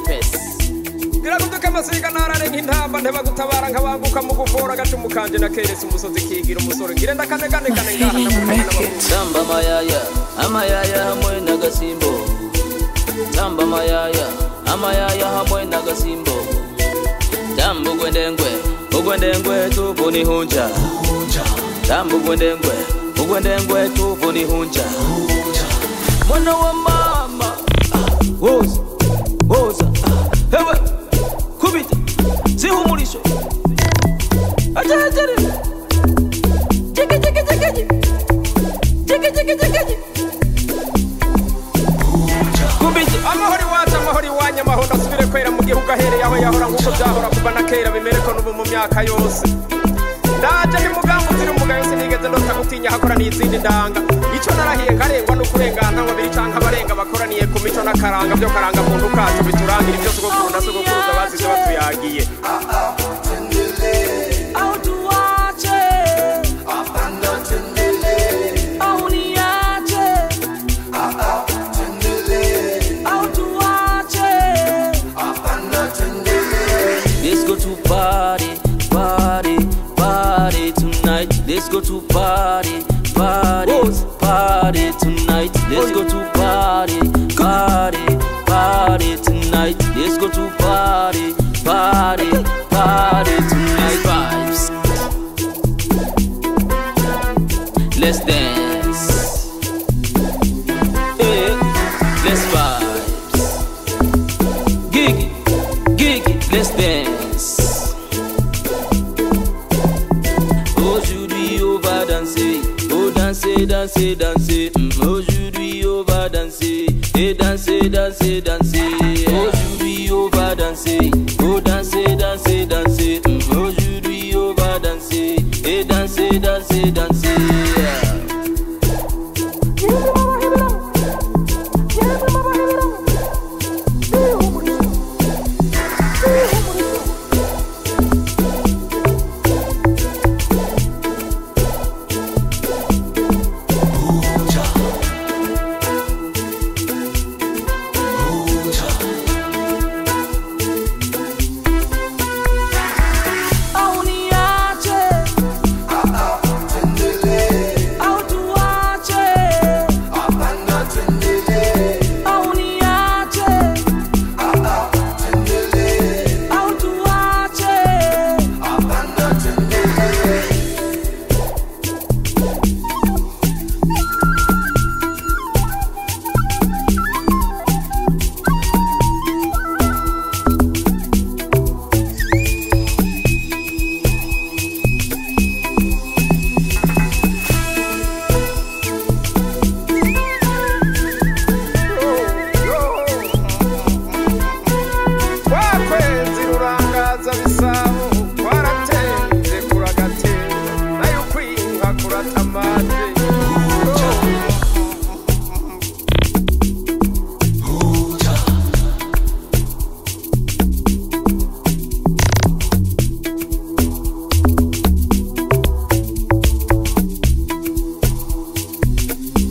pesa. Giragutuka amasiga narare nk'intamba ntebagutabara nkabanguka mu gufora gacumu kanje nakeretse umusozi kigira umusore ngire ndakane kane kane ngaha Tamba mayaya amayaya hamwe n'agasimbo. Tamba mayaya amayaya hamwe n'agasimbo. Tamba ugwendengwe tuvuni hunja. Tamba ugwendengwe tuvuni hunja. Mwana wa mama woza hewe kubita zihumurisho ajajare kubita amahori wanya mahondo asubire kwera mu gihugu ahereye aho yahora nkuko byahora kuva na kera bimereko n'ubu mu myaka yose ndaje ni mugambo ziri umugayo sinigeze ndota gutinya hakora n'izindi ndanga ico narahiye nkarengwa no kurengana ngo biri canka barenga bakoraniye ku mico n'akaranga byo karanga muntu kacu biturangira ibyo sogokuru na sogokuruza bazize batuyagiye Let's go to party tonight. Let's go to party tonight. Let's go to party tonight. Let's go to party tonight. Vibes. Let's dance. Yeah, let's vibes. Gigi, let's dance. Aujourd'hui on va danser, oh danser. Aujourd'hui on va danser, et danser.